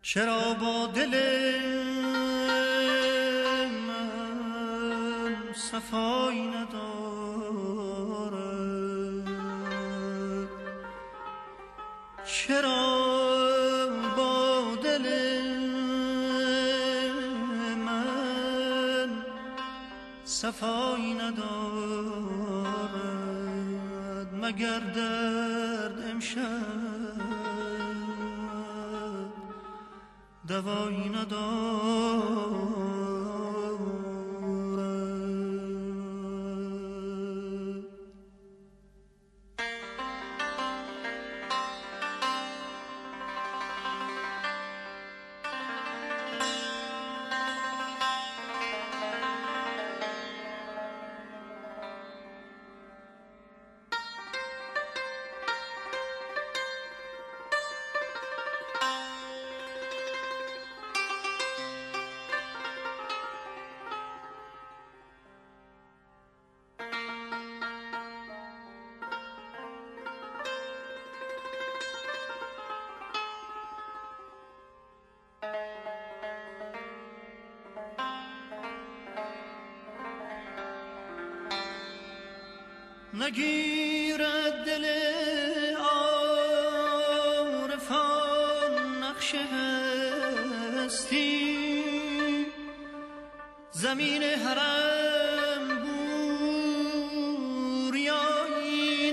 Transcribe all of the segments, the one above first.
چرا با دل من صفایی ندارد؟ چرا با دل من صفایی ندارد؟ مگر درد امشب دوایی ندارد؟ نگیرد دل عارفان نقش هستی، زمین حرم بوریایی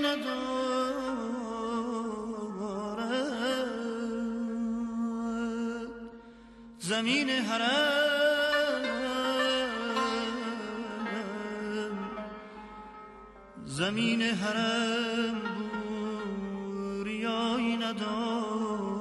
ندارد. زمین حرم زمین حرم بوریایی ندارد.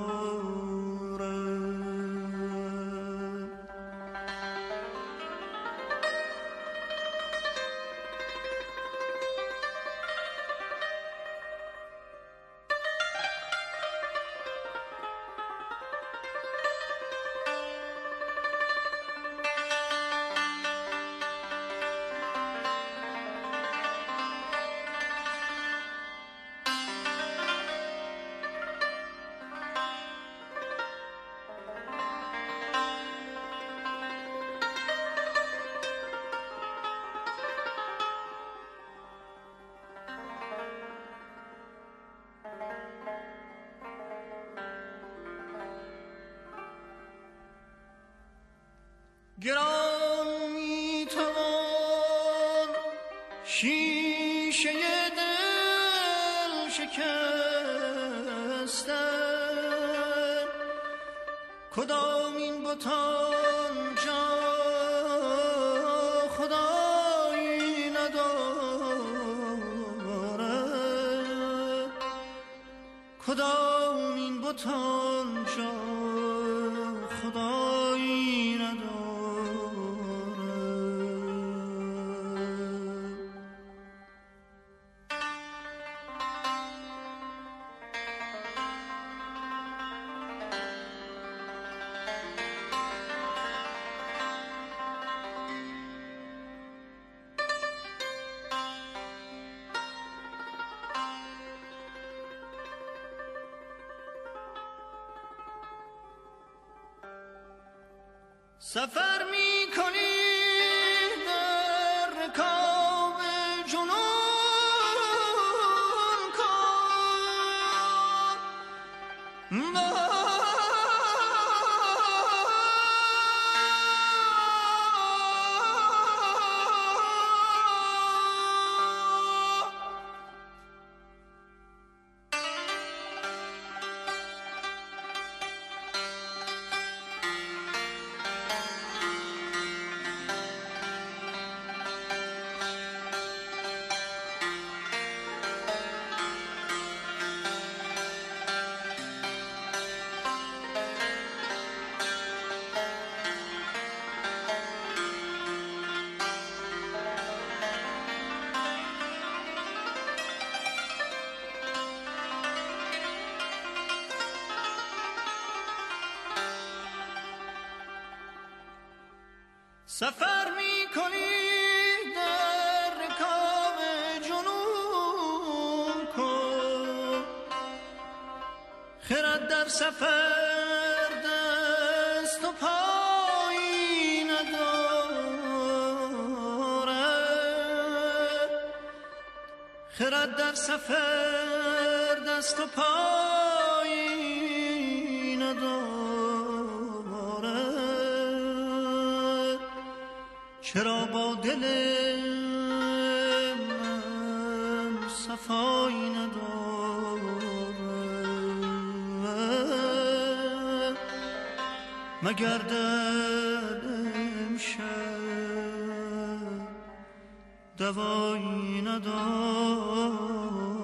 گران میتوان شیشه دل شکستن، کدام این بتان جا خدایی ندارد؟ کدام این بتان جا خدایی ندارد؟ سفر می کنی در رکاب جنون کن، سفر می کنی در رکاب جنون کن، خرد در سفر در خرد در سفر دست و پایی ندارد، چرا با دل من صفایی ندارد، مگر در امشب دوایی ندارد.